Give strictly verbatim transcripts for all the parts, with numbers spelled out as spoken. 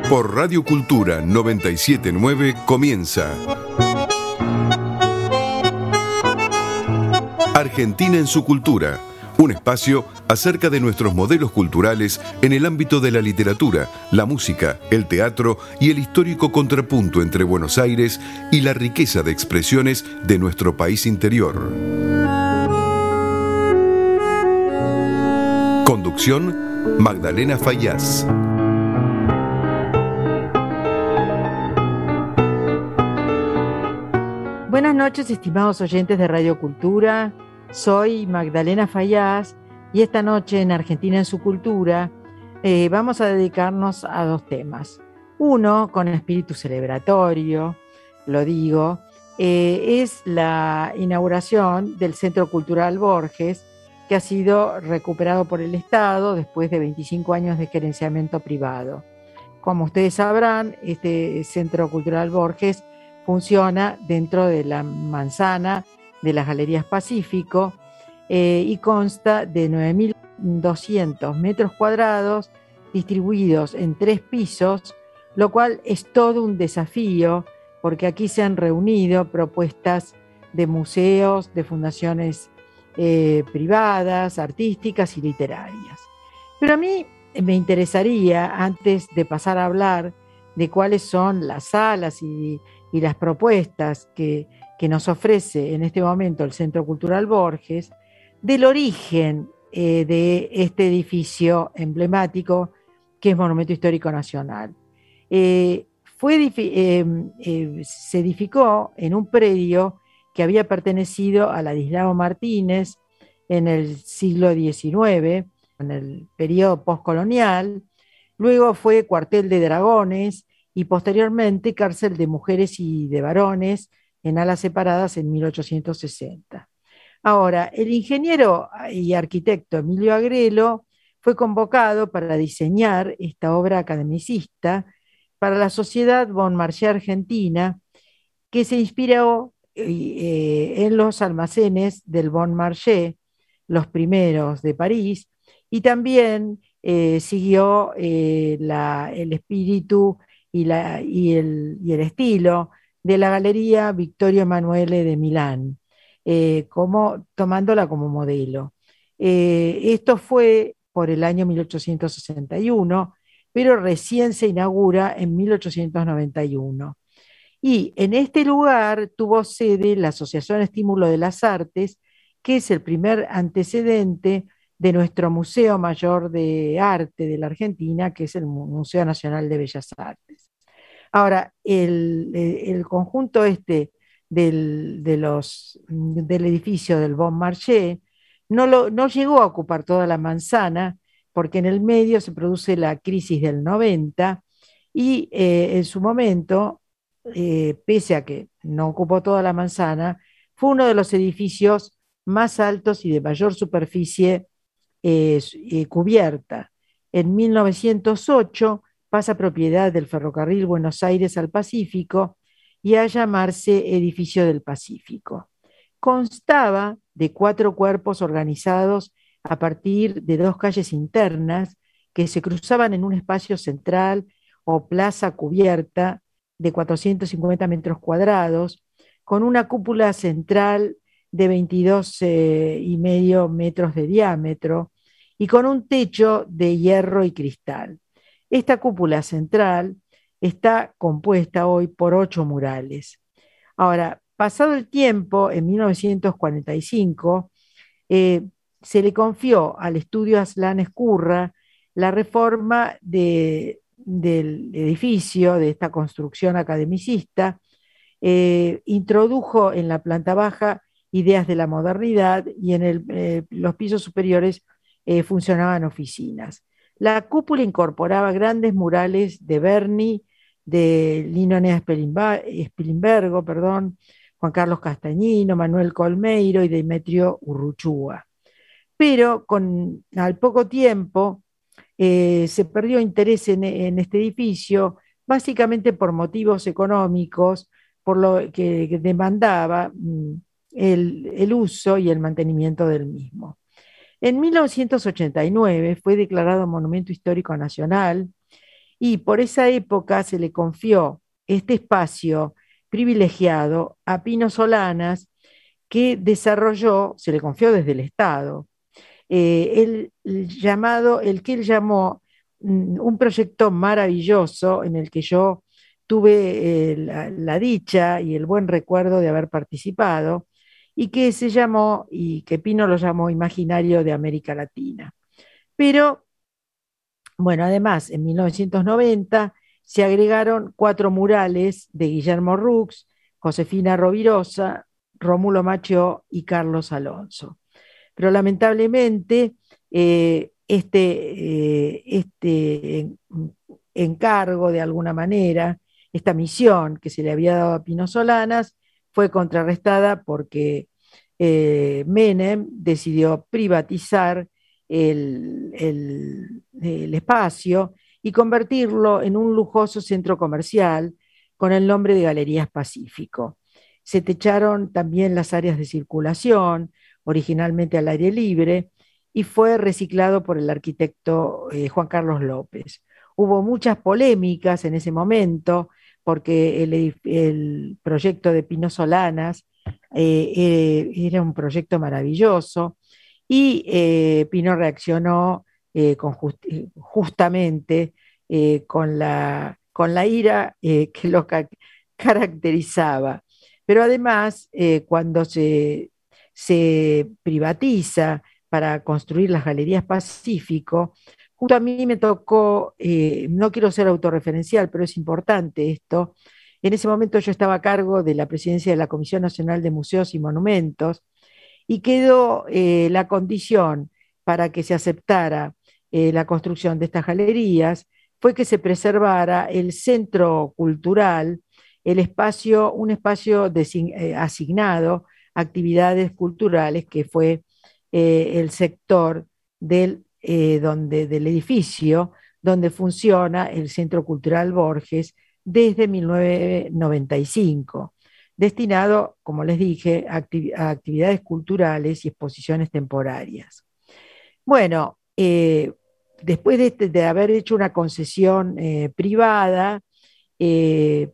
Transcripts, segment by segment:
Por Radio Cultura noventa y siete punto nueve comienza Argentina en su cultura, un espacio acerca de nuestros modelos culturales en el ámbito de la literatura, la música, el teatro y el histórico contrapunto entre Buenos Aires y la riqueza de expresiones de nuestro país interior. Conducción, Magdalena Fayaz. Buenas noches, estimados oyentes de Radio Cultura. Soy Magdalena Fayaz y esta noche en Argentina en su cultura eh, vamos a dedicarnos a dos temas. Uno, con espíritu celebratorio, lo digo, eh, es la inauguración del Centro Cultural Borges, que ha sido recuperado por el Estado después de veinticinco años de gerenciamiento privado. Como ustedes sabrán, este Centro Cultural Borges funciona dentro de la manzana de las Galerías Pacífico eh, y consta de nueve mil doscientos metros cuadrados distribuidos en tres pisos, lo cual es todo un desafío porque aquí se han reunido propuestas de museos, de fundaciones eh, privadas, artísticas y literarias. Pero a mí me interesaría, antes de pasar a hablar de cuáles son las salas y y las propuestas que, que nos ofrece en este momento el Centro Cultural Borges, del origen eh, de este edificio emblemático que es Monumento Histórico Nacional. Eh, fue, eh, eh, se edificó en un predio que había pertenecido a Ladislao Martínez en el siglo diecinueve, en el periodo postcolonial. Luego fue cuartel de dragones y posteriormente cárcel de mujeres y de varones en alas separadas en mil ochocientos sesenta. Ahora, el ingeniero y arquitecto Emilio Agrelo fue convocado para diseñar esta obra academicista para la Sociedad Bon Marché Argentina, que se inspiró eh, en los almacenes del Bon Marché, los primeros de París, y también eh, siguió eh, la, el espíritu Y, la, y, el, y el estilo de la Galería Vittorio Emanuele de Milán, eh, como, tomándola como modelo. Eh, esto fue por el año mil ochocientos sesenta y uno, pero recién se inaugura en mil ochocientos noventa y uno. Y en este lugar tuvo sede la Asociación Estímulo de las Artes, que es el primer antecedente de nuestro Museo Mayor de Arte de la Argentina, que es el Museo Nacional de Bellas Artes. Ahora, el, el conjunto este del, de los, del edificio del Bon Marché no, lo, no llegó a ocupar toda la manzana, porque en el medio se produce la crisis del noventa y eh, en su momento, eh, pese a que no ocupó toda la manzana, fue uno de los edificios más altos y de mayor superficie eh, eh, cubierta. En mil novecientos ocho pasa a propiedad del Ferrocarril Buenos Aires al Pacífico y a llamarse Edificio del Pacífico. Constaba de cuatro cuerpos organizados a partir de dos calles internas que se cruzaban en un espacio central o plaza cubierta de cuatrocientos cincuenta metros cuadrados, con una cúpula central de veintidós eh, y medio metros de diámetro y con un techo de hierro y cristal. Esta cúpula central está compuesta hoy por ocho murales. Ahora, pasado el tiempo, en mil novecientos cuarenta y cinco, eh, se le confió al estudio Aslan Escurra la reforma de, del edificio, de esta construcción academicista, eh, introdujo en la planta baja ideas de la modernidad y en el, eh, los pisos superiores eh, funcionaban oficinas. La cúpula incorporaba grandes murales de Berni, de Lino Nea Spilimbergo, perdón, Juan Carlos Castañino, Manuel Colmeiro y Demetrio Urruchúa. Pero con, al poco tiempo eh, se perdió interés en, en este edificio, básicamente por motivos económicos, por lo que, que demandaba mm, el, el uso y el mantenimiento del mismo. En mil novecientos ochenta y nueve fue declarado Monumento Histórico Nacional y por esa época se le confió este espacio privilegiado a Pino Solanas, que desarrolló, se le confió desde el Estado, eh, el, el llamado, el que él llamó mm, un proyecto maravilloso en el que yo tuve eh, la, la dicha y el buen recuerdo de haber participado, y que se llamó, y que Pino lo llamó Imaginario de América Latina. Pero, bueno, además, en mil novecientos noventa se agregaron cuatro murales de Guillermo Rux, Josefina Rovirosa, Rómulo Machió y Carlos Alonso. Pero lamentablemente eh, este, eh, este encargo de alguna manera, esta misión que se le había dado a Pino Solanas, fue contrarrestada porque eh, Menem decidió privatizar el, el, el espacio y convertirlo en un lujoso centro comercial con el nombre de Galerías Pacífico. Se techaron también las áreas de circulación, originalmente al aire libre, y fue reciclado por el arquitecto eh, Juan Carlos López. Hubo muchas polémicas en ese momento porque el, el proyecto de Pino Solanas eh, eh, era un proyecto maravilloso y eh, Pino reaccionó eh, con just, justamente eh, con, la, con la ira eh, que lo ca caracterizaba. Pero además, eh, cuando se, se privatiza para construir las Galerías Pacífico, justo a mí me tocó, eh, no quiero ser autorreferencial, pero es importante esto. En ese momento yo estaba a cargo de la presidencia de la Comisión Nacional de Museos y Monumentos y quedó eh, la condición para que se aceptara eh, la construcción de estas galerías fue que se preservara el centro cultural, el espacio, un espacio eh, asignado a actividades culturales que fue eh, el sector del, eh, donde, del edificio donde funciona el Centro Cultural Borges desde mil novecientos noventa y cinco, destinado, como les dije, a, acti a actividades culturales y exposiciones temporarias. Bueno, eh, después de, de, haber hecho una concesión eh, privada eh,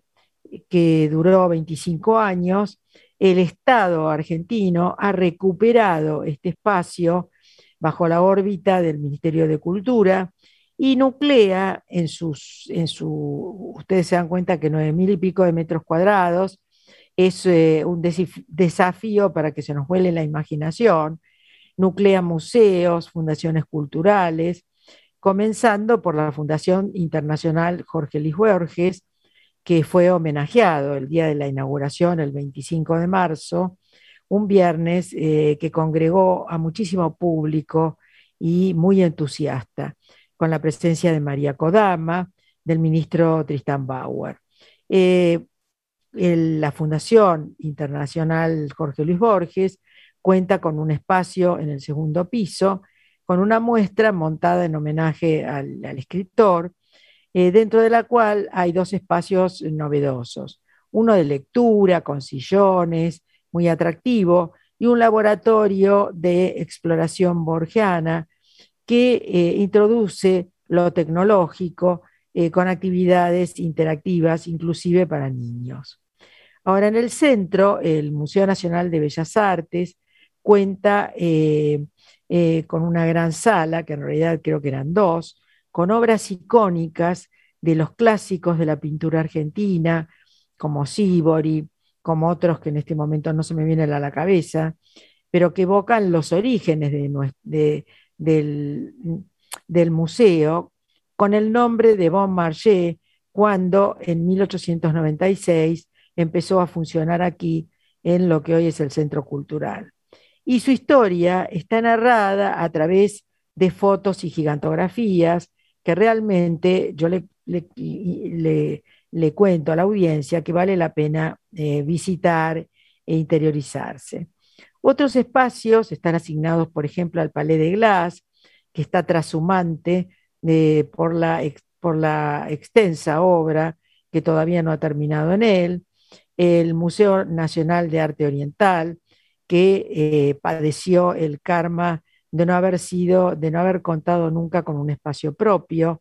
que duró veinticinco años, el Estado argentino ha recuperado este espacio bajo la órbita del Ministerio de Cultura y nuclea en sus, en su, ustedes se dan cuenta que nueve mil y pico de metros cuadrados es eh, un desafío para que se nos vuele la imaginación, nuclea museos, fundaciones culturales, comenzando por la Fundación Internacional Jorge Luis Borges, que fue homenajeado el día de la inauguración, el veinticinco de marzo, un viernes eh, que congregó a muchísimo público y muy entusiasta, con la presencia de María Kodama, del ministro Tristán Bauer. Eh, el, la Fundación Internacional Jorge Luis Borges cuenta con un espacio en el segundo piso, con una muestra montada en homenaje al, al escritor, eh, dentro de la cual hay dos espacios novedosos, uno de lectura con sillones, muy atractivo, y un laboratorio de exploración borgiana que eh, introduce lo tecnológico eh, con actividades interactivas, inclusive para niños. Ahora, en el centro, el Museo Nacional de Bellas Artes cuenta eh, eh, con una gran sala, que en realidad creo que eran dos, con obras icónicas de los clásicos de la pintura argentina, como Sívori, como otros que en este momento no se me vienen a la cabeza, pero que evocan los orígenes de, de, del, del museo, con el nombre de Bon Marché, cuando en mil ochocientos noventa y seis empezó a funcionar aquí en lo que hoy es el Centro Cultural. Y su historia está narrada a través de fotos y gigantografías que realmente yo le, le, le, le cuento a la audiencia que vale la pena eh, visitar e interiorizarse. Otros espacios están asignados, por ejemplo, al Palais de Glass, que está trashumante eh, por, la, por la extensa obra que todavía no ha terminado en él, el Museo Nacional de Arte Oriental, que eh, padeció el karma de no haber sido, de no haber contado nunca con un espacio propio,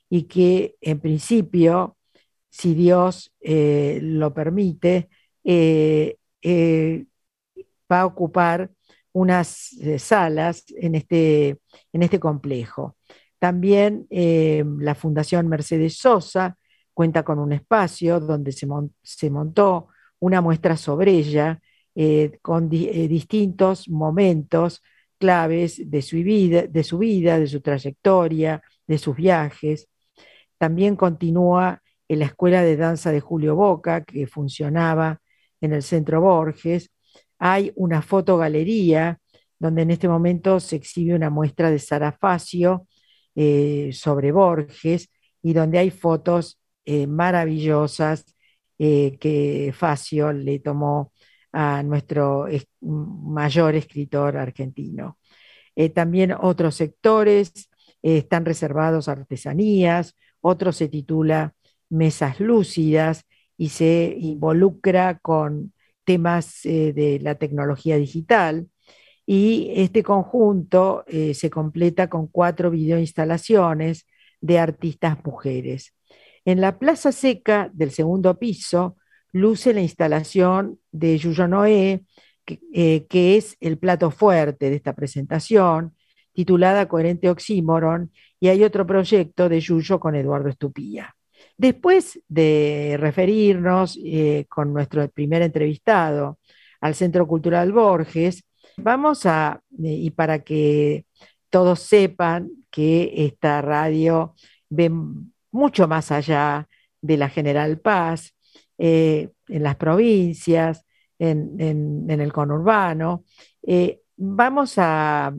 y que en principio, si Dios eh, lo permite, eh, eh, va a ocupar unas eh, salas en este, en este complejo. También eh, la Fundación Mercedes Sosa cuenta con un espacio donde se, mon se montó una muestra sobre ella eh, con di eh, distintos momentos claves de su vida, de su vida, de su trayectoria, de sus viajes. También continúa en la Escuela de Danza de Julio Boca, que funcionaba en el Centro Borges. Hay una fotogalería donde en este momento se exhibe una muestra de Sara Facio eh, sobre Borges y donde hay fotos eh, maravillosas eh, que Facio le tomó a nuestro es, mayor escritor argentino. Eh, también otros sectores eh, están reservados a artesanías, otro se titula Mesas Lúcidas y se involucra con temas eh, de la tecnología digital. Y este conjunto eh, se completa con cuatro videoinstalaciones de artistas mujeres. En la Plaza Seca del segundo piso luce la instalación de Yuyo Noé, que, eh, que es el plato fuerte de esta presentación, titulada Coherente Oxímoron, y hay otro proyecto de Yuyo con Eduardo Estupía. Después de referirnos eh, con nuestro primer entrevistado al Centro Cultural Borges, vamos a, eh, y para que todos sepan que esta radio ve mucho más allá de la General Paz, eh, en las provincias, en, en, en el conurbano, eh, vamos a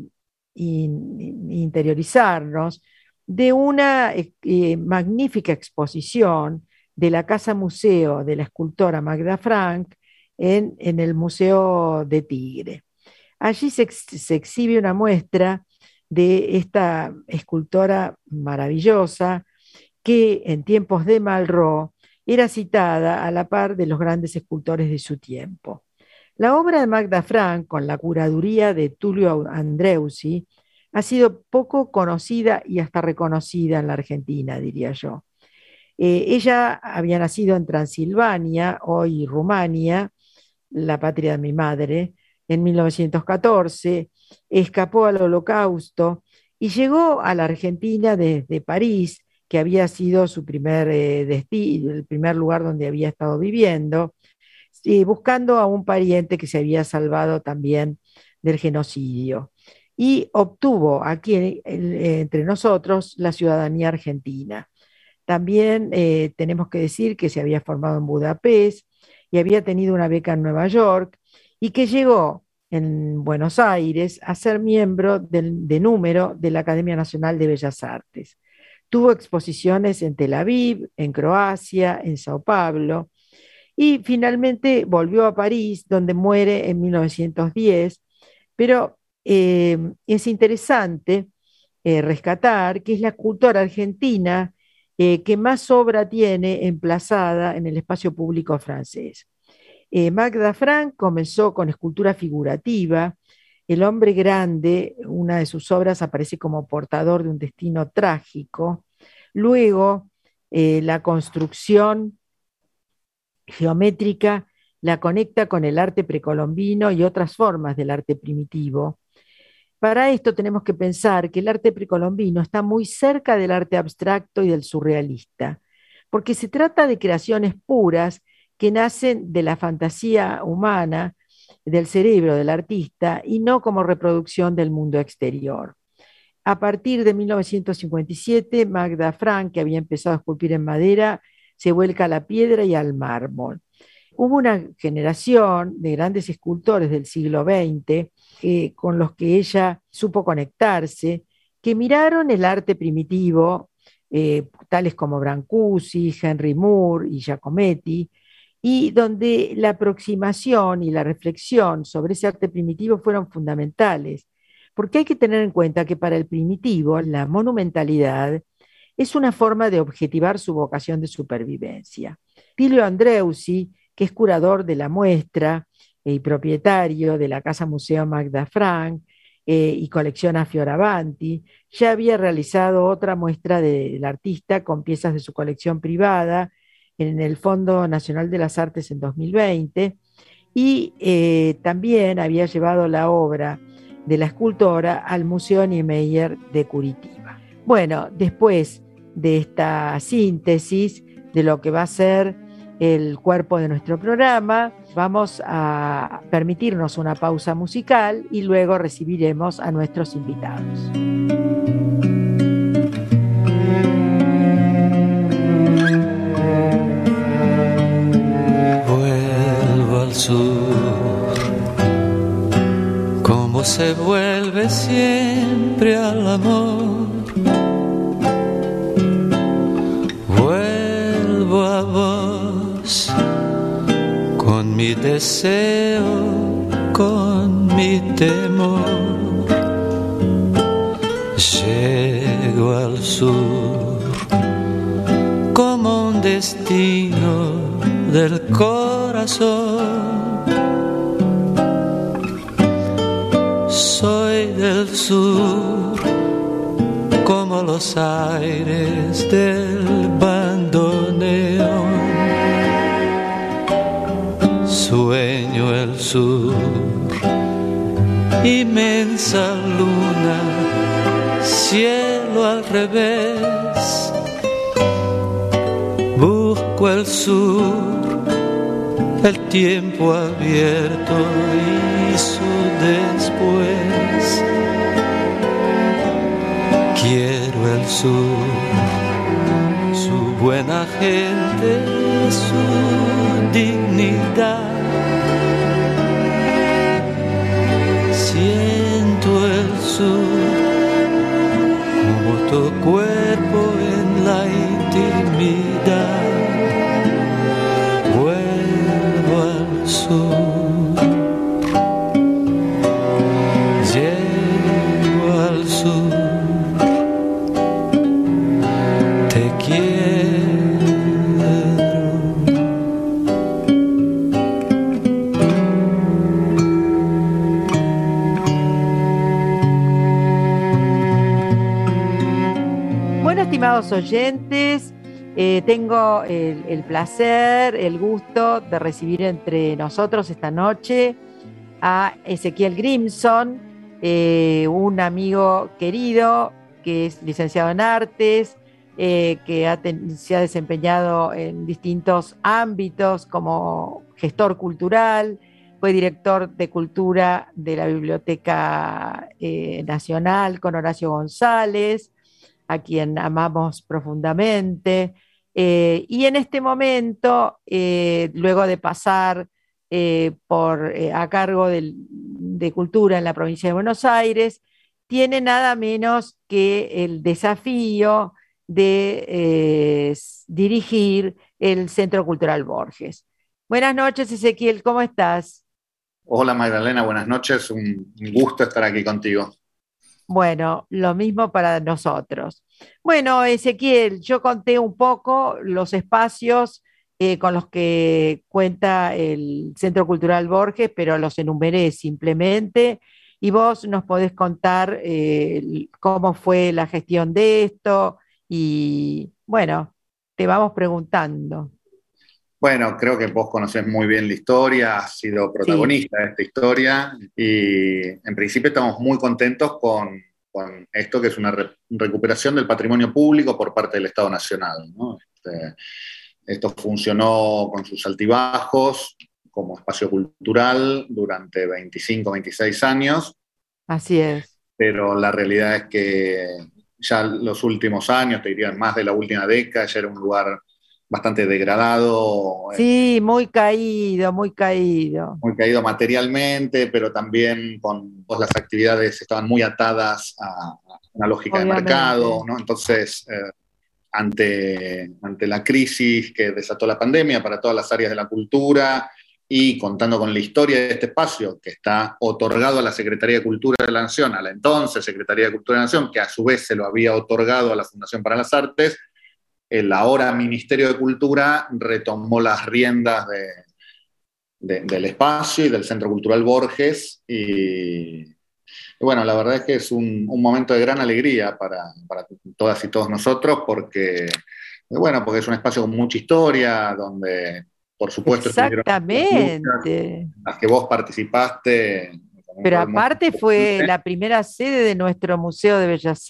in, interiorizarnos de una eh, magnífica exposición de la Casa Museo de la escultora Magda Frank en, en el Museo de Tigre. Allí se, ex, se exhibe una muestra de esta escultora maravillosa que en tiempos de Malraux era citada a la par de los grandes escultores de su tiempo. La obra de Magda Frank, con la curaduría de Tullio Andreusi, ha sido poco conocida y hasta reconocida en la Argentina, diría yo. Eh, ella había nacido en Transilvania, hoy Rumania, la patria de mi madre, en mil novecientos catorce, escapó al Holocausto y llegó a la Argentina desde París, que había sido su primer eh, destino, el primer lugar donde había estado viviendo, eh, buscando a un pariente que se había salvado también del genocidio. Y obtuvo aquí eh, entre nosotros la ciudadanía argentina. También eh, tenemos que decir que se había formado en Budapest y había tenido una beca en Nueva York y que llegó en Buenos Aires a ser miembro del, de número de la Academia Nacional de Bellas Artes. Tuvo exposiciones en Tel Aviv, en Croacia, en Sao Paulo, y finalmente volvió a París, donde muere en mil novecientos diez, pero eh, es interesante eh, rescatar que es la escultora argentina eh, que más obra tiene emplazada en el espacio público francés. Eh, Magda Frank comenzó con escultura figurativa. El hombre grande, una de sus obras, aparece como portador de un destino trágico. Luego, eh, la construcción geométrica la conecta con el arte precolombino y otras formas del arte primitivo. Para esto tenemos que pensar que el arte precolombino está muy cerca del arte abstracto y del surrealista, porque se trata de creaciones puras que nacen de la fantasía humana, del cerebro del artista, y no como reproducción del mundo exterior. A partir de mil novecientos cincuenta y siete, Magda Frank, que había empezado a esculpir en madera, se vuelca a la piedra y al mármol. Hubo una generación de grandes escultores del siglo veinte eh, con los que ella supo conectarse, que miraron el arte primitivo, eh, tales como Brancusi, Henry Moore y Giacometti, y donde la aproximación y la reflexión sobre ese arte primitivo fueron fundamentales, porque hay que tener en cuenta que para el primitivo la monumentalidad es una forma de objetivar su vocación de supervivencia. Tullio Andreusi, que es curador de la muestra y propietario de la Casa Museo Magda Frank, eh, y colecciona Fioravanti. Ya había realizado otra muestra de- del artista con piezas de su colección privada en el Fondo Nacional de las Artes en dos mil veinte y eh, también había llevado la obra de la escultora al Museo Niemeyer de Curitiba. Bueno, después de esta síntesis de lo que va a ser el cuerpo de nuestro programa, vamos a permitirnos una pausa musical y luego recibiremos a nuestros invitados. Vuelvo al sur, como se vuelve siempre al amor. Vuelvo a vos, con mi deseo, con mi temor. Llego al sur, como un destino del corazón. Soy del sur, como los aires del bandoneón. Sueño el sur, inmensa luna, cielo al revés. Busco el sur, el tiempo abierto y su después. Quiero el sur, su buena gente, su dignidad. Siento el sur, como tu cuerpo en la intimidad. Vuelvo al sur, llego al sur, te quiero. Bueno, estimados oyentes, eh, tengo el, el placer, el gusto de recibir entre nosotros esta noche a Ezequiel Grimson, eh, un amigo querido que es licenciado en artes, eh, que ha ten- se ha desempeñado en distintos ámbitos como gestor cultural, fue director de cultura de la Biblioteca eh, Nacional con Horacio González, a quien amamos profundamente. Eh, y en este momento, eh, luego de pasar eh, por, eh, a cargo del- de Cultura en la provincia de Buenos Aires, tiene nada menos que el desafío de eh, s- dirigir el Centro Cultural Borges. Buenas noches, Ezequiel, ¿cómo estás? Hola Magdalena, buenas noches, un un gusto estar aquí contigo. Bueno, lo mismo para nosotros. Bueno, Ezequiel, yo conté un poco los espacios eh, con los que cuenta el Centro Cultural Borges, pero los enumeré simplemente. Y vos nos podés contar eh, el- cómo fue la gestión de esto y bueno, te vamos preguntando. Bueno, creo que vos conocés muy bien la historia, has sido Sí, protagonista de esta historia y en principio estamos muy contentos con, con esto que es una re- recuperación del patrimonio público por parte del Estado Nacional, ¿no? Este, esto funcionó con sus altibajos como espacio cultural durante veinticinco, veintiséis años, así es. pero la realidad es que ya los últimos años, te diría más de la última década, ya era un lugar bastante degradado, eh, Sí, muy caído, muy caído, muy caído materialmente, pero también con todas las actividades estaban muy atadas a una lógica de mercado, obviamente. ¿no? Entonces, eh, ante, ante la crisis que desató la pandemia para todas las áreas de la cultura y contando con la historia de este espacio que está otorgado a la Secretaría de Cultura de la Nación, a la entonces Secretaría de Cultura de la Nación, que a su vez se lo había otorgado a la Fundación para las Artes, el ahora Ministerio de Cultura retomó las riendas de, de, del espacio y del Centro Cultural Borges y, Y bueno, la verdad es que es un, un momento de gran alegría para, para todas y todos nosotros, porque, bueno, porque es un espacio con mucha historia, donde, por supuesto, estuvieron las luchas, Exactamente. las que vos participaste. Pero aparte fue la primera sede de nuestro Museo de Bellas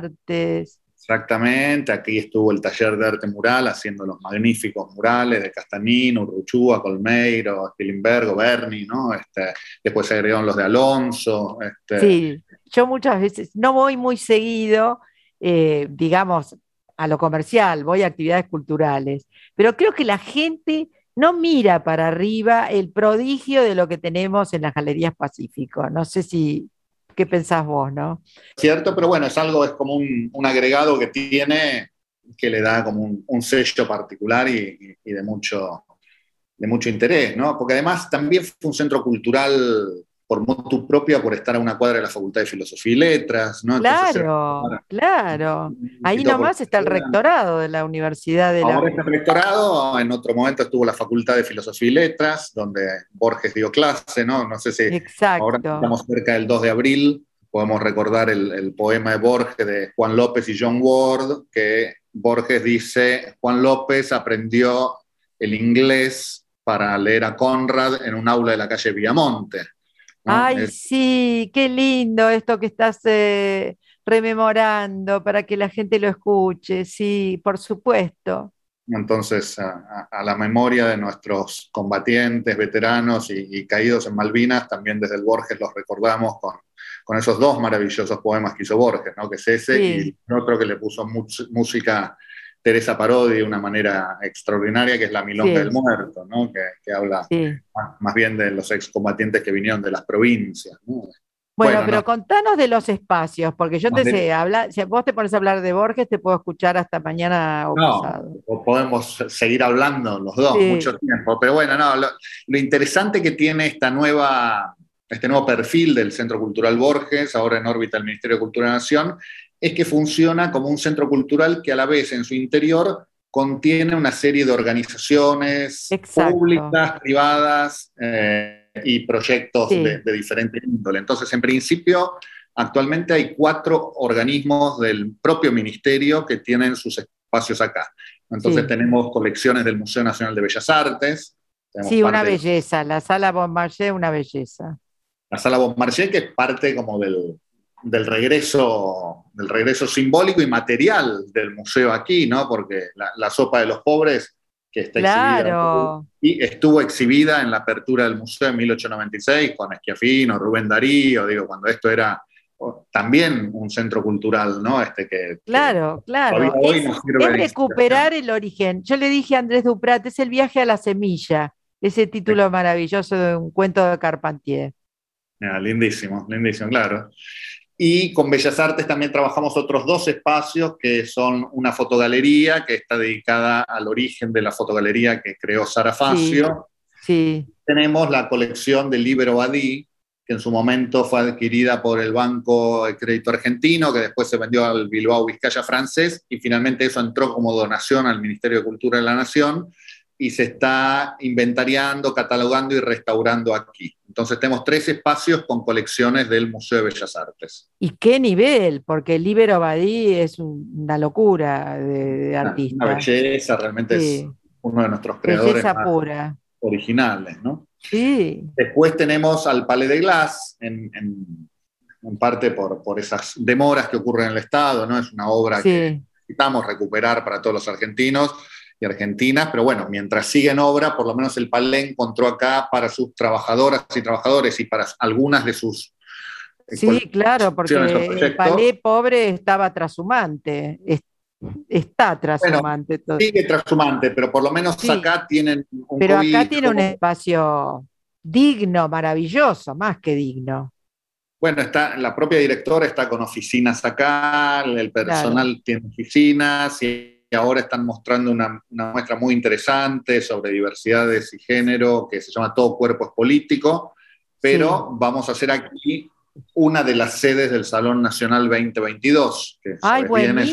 Artes. Exactamente, aquí estuvo el taller de arte mural haciendo los magníficos murales de Castanino, Urruchúa, Colmeiro, Spilimbergo, Berni, ¿no? Este, después se agregaron los de Alonso. Este. Sí, yo muchas veces no voy muy seguido, eh, digamos, a lo comercial, voy a actividades culturales, pero creo que la gente no mira para arriba el prodigio de lo que tenemos en las Galerías Pacífico. No sé si, ¿qué pensás vos, no? Cierto, pero bueno, es algo, es como un, un agregado que tiene, que le da como un, un sello particular y, y de, mucho, de mucho interés, ¿no? Porque además también fue un centro cultural por motu propia, por estar a una cuadra de la Facultad de Filosofía y Letras, ¿no? Claro, Entonces, era, claro. Ahí nomás está el rectorado de la Universidad de la... Ahora está el rectorado, en otro momento estuvo la Facultad de Filosofía y Letras, donde Borges dio clase, ¿no? No sé si Exacto. Ahora estamos cerca del dos de abril, podemos recordar el, el poema de Borges de Juan López y John Ward, que Borges dice, Juan López aprendió el inglés para leer a Conrad en un aula de la calle Villamonte. ¿No? Ay, es, sí, qué lindo esto que estás eh, rememorando para que la gente lo escuche, sí, por supuesto. Entonces, a, a la memoria de nuestros combatientes, veteranos y, y caídos en Malvinas, también desde el Borges los recordamos con, con esos dos maravillosos poemas que hizo Borges, ¿no? Que es ese sí. Y otro que le puso música Teresa Parodi de una manera extraordinaria, que es La Milonga sí. del Muerto, ¿no? que, que habla sí. más, más bien de los excombatientes que vinieron de las provincias, ¿no? Bueno, bueno, pero no. Contanos de los espacios, porque yo te sé, de... habla, si vos te pones a hablar de Borges, te puedo escuchar hasta mañana o no, pasado. O podemos seguir hablando los dos, sí. mucho tiempo. Pero bueno, no, lo, lo interesante que tiene esta nueva, este nuevo perfil del Centro Cultural Borges, ahora en órbita del Ministerio de Cultura de la Nación, es que funciona como un centro cultural que a la vez en su interior contiene una serie de organizaciones Exacto. públicas, privadas eh, y proyectos sí. de, de diferente índole. Entonces, en principio, actualmente hay cuatro organismos del propio ministerio que tienen sus espacios acá. Entonces, sí. tenemos colecciones del Museo Nacional de Bellas Artes. Sí, una belleza. La Sala Beaumarchais, una belleza. La Sala Beaumarchais, que es parte como del... Del regreso, del regreso simbólico y material del museo aquí, ¿no? Porque la, la sopa de los pobres, que está claro. exhibida y estuvo exhibida en la apertura del museo en mil ochocientos noventa y seis con Schiaffino, Rubén Darío, digo, cuando esto era también un centro cultural, ¿no? Este que, claro, que claro. Hoy es, nos sirve es recuperar el origen. Yo le dije a Andrés Duprat, es el viaje a la semilla, ese título sí. maravilloso de un cuento de Carpentier. Ah, lindísimo, lindísimo, claro. Y con Bellas Artes también trabajamos otros dos espacios que son una fotogalería que está dedicada al origen de la fotogalería que creó Sara Facio. Sí, sí. Tenemos la colección de Libero Badí, que en su momento fue adquirida por el Banco de Crédito Argentino, que después se vendió al Bilbao Vizcaya francés, y finalmente eso entró como donación al Ministerio de Cultura de la Nación, y se está inventariando, catalogando y restaurando aquí. Entonces tenemos tres espacios con colecciones del Museo de Bellas Artes. ¿Y qué nivel? Porque Libero Badí es una locura de, de artista. Una belleza, realmente sí. es uno de nuestros creadores belleza más pura. originales, ¿no? Sí. Después tenemos al Palais de Glace, en, en, en parte por, por esas demoras que ocurren en el Estado, ¿no? Es una obra sí. que necesitamos recuperar para todos los argentinos y argentinas, pero bueno, mientras sigue en obra, por lo menos el Palais encontró acá para sus trabajadoras y trabajadores y para algunas de sus... Sí, claro, porque el Palais pobre estaba trashumante, está trashumante. Bueno, sigue trashumante, pero por lo menos sí. acá tienen un Pero COVID, acá tiene un espacio digno, maravilloso, más que digno. Bueno, está, la propia directora está con oficinas acá, el personal claro. tiene oficinas y y ahora están mostrando una, una muestra muy interesante sobre diversidades y género que se llama Todo Cuerpo es Político, pero sí. vamos a hacer aquí una de las sedes del Salón Nacional veinte veintidós. Que ¡Ay,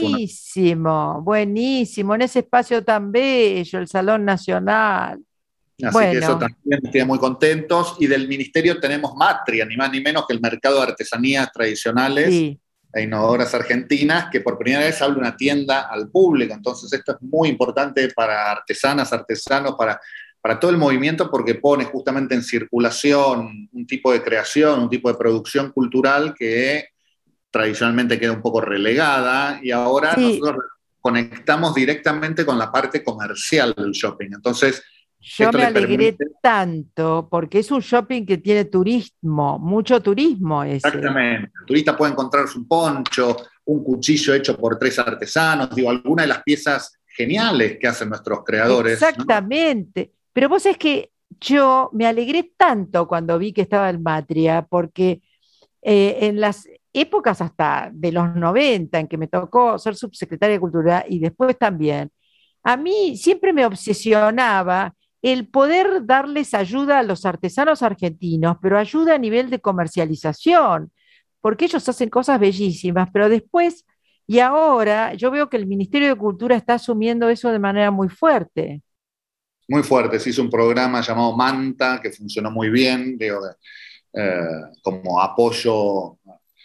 buenísimo! Una... Buenísimo, en ese espacio tan bello, el Salón Nacional. Así Bueno. que eso también estoy muy contentos. Y del ministerio tenemos Matria, ni más ni menos que el mercado de artesanías tradicionales Sí. e innovadoras argentinas, que por primera vez abre una tienda al público. Entonces esto es muy importante para artesanas, artesanos, para, para todo el movimiento, porque pone justamente en circulación un tipo de creación, un tipo de producción cultural que tradicionalmente queda un poco relegada, y ahora Sí. nosotros conectamos directamente con la parte comercial del shopping. Entonces, Yo esto me le alegré permite... tanto porque es un shopping que tiene turismo, mucho turismo ese. Exactamente. El turista puede encontrarse un poncho, un cuchillo hecho por tres artesanos, digo, algunas de las piezas geniales que hacen nuestros creadores. Exactamente. ¿No? Pero vos es que yo me alegré tanto cuando vi que estaba el Matria, porque eh, en las épocas hasta de los noventa, en que me tocó ser subsecretaria de Cultura y después también, a mí siempre me obsesionaba el poder darles ayuda a los artesanos argentinos, pero ayuda a nivel de comercialización, porque ellos hacen cosas bellísimas, pero después y ahora yo veo que el Ministerio de Cultura está asumiendo eso de manera muy fuerte. Muy fuerte. Se hizo un programa llamado Manta, que funcionó muy bien, digo, eh, como apoyo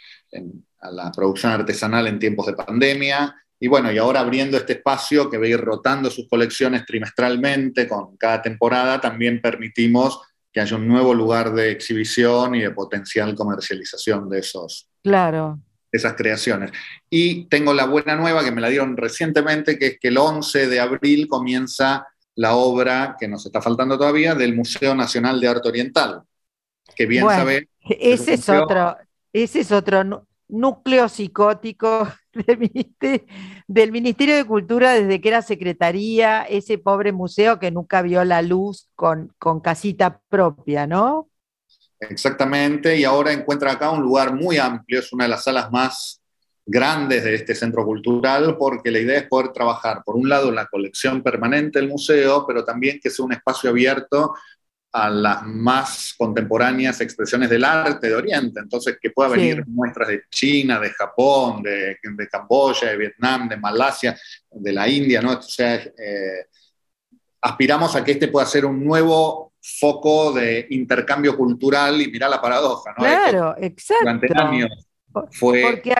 en, a la producción artesanal en tiempos de pandemia. Y bueno, y ahora abriendo este espacio que va a ir rotando sus colecciones trimestralmente con cada temporada, también permitimos que haya un nuevo lugar de exhibición y de potencial comercialización de esos, claro. esas creaciones. Y tengo la buena nueva que me la dieron recientemente, que es que el once de abril comienza la obra, que nos está faltando todavía, del Museo Nacional de Arte Oriental. Que bien bueno, sabe. Ese es, es otro, ese es otro núcleo psicótico del Ministerio, del Ministerio de Cultura desde que era secretaría, ese pobre museo que nunca vio la luz con, con casita propia, ¿no? Exactamente, y ahora encuentra acá un lugar muy amplio, es una de las salas más grandes de este centro cultural, porque la idea es poder trabajar, por un lado, en la colección permanente del museo, pero también que sea un espacio abierto a las más contemporáneas expresiones del arte de Oriente, entonces que pueda venir sí. muestras de China, de Japón, de, de Camboya, de Vietnam, de Malasia, de la India, ¿no? O sea, eh, aspiramos a que este pueda ser un nuevo foco de intercambio cultural, y mirá la paradoja, ¿no? Claro, Esto, exacto. Durante años fue Porque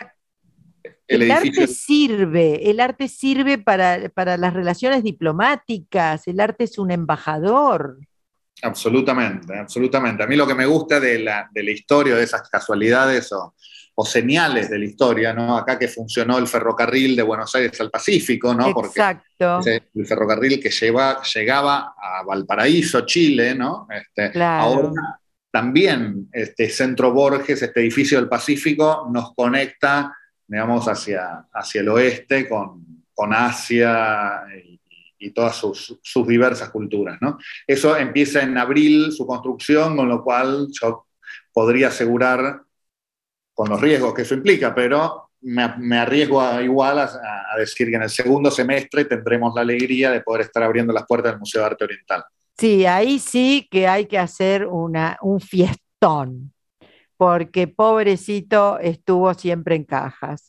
el, el edificio... arte sirve, el arte sirve para, para las relaciones diplomáticas, el arte es un embajador. Absolutamente, absolutamente. A mí lo que me gusta de la, de la historia, de esas casualidades o, o señales de la historia, ¿no? Acá que funcionó el ferrocarril de Buenos Aires al Pacífico, ¿no? Exacto. Porque el ferrocarril que lleva, llegaba a Valparaíso, Chile, ¿no? Este, claro. Ahora también este Centro Borges, este edificio del Pacífico, nos conecta, digamos, hacia, hacia el oeste con, con Asia y, y todas sus, sus diversas culturas, ¿no? Eso empieza en abril, su construcción, con lo cual yo podría asegurar, con los riesgos que eso implica, pero me, me arriesgo a, igual a, a decir que en el segundo semestre tendremos la alegría de poder estar abriendo las puertas del Museo de Arte Oriental. Sí, ahí sí que hay que hacer una, un fiestón, porque pobrecito estuvo siempre en cajas.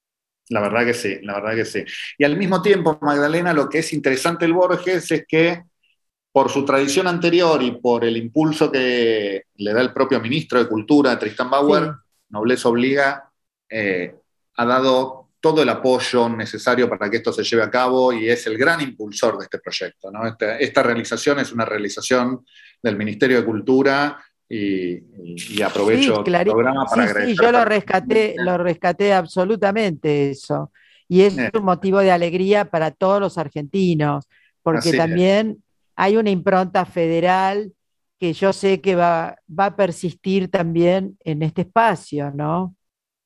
La verdad que sí, la verdad que sí. Y al mismo tiempo, Magdalena, lo que es interesante del Borges es que por su tradición anterior y por el impulso que le da el propio ministro de Cultura, Tristan Bauer, sí. Nobleza Obliga, eh, ha dado todo el apoyo necesario para que esto se lleve a cabo y es el gran impulsor de este proyecto, ¿no? Esta, esta realización es una realización del Ministerio de Cultura. Y, y, y aprovecho sí, el programa para sí, agradecer. Sí, yo lo rescaté, lo rescaté absolutamente eso. Y es eh. un motivo de alegría para todos los argentinos, porque Así también es. Hay una impronta federal que yo sé que va, va a persistir también en este espacio, ¿no?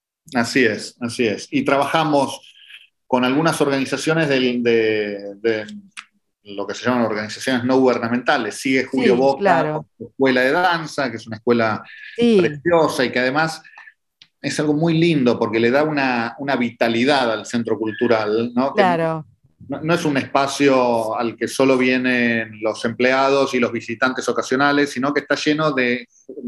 Así es, así es. Y trabajamos con algunas organizaciones de, de, de lo que se llaman organizaciones no gubernamentales. Sigue Julio sí, Boca, claro. Escuela de Danza, que es una escuela sí. preciosa y que además es algo muy lindo porque le da una, una vitalidad al centro cultural, ¿no? Claro. No, no es un espacio al que solo vienen los empleados y los visitantes ocasionales, sino que está lleno de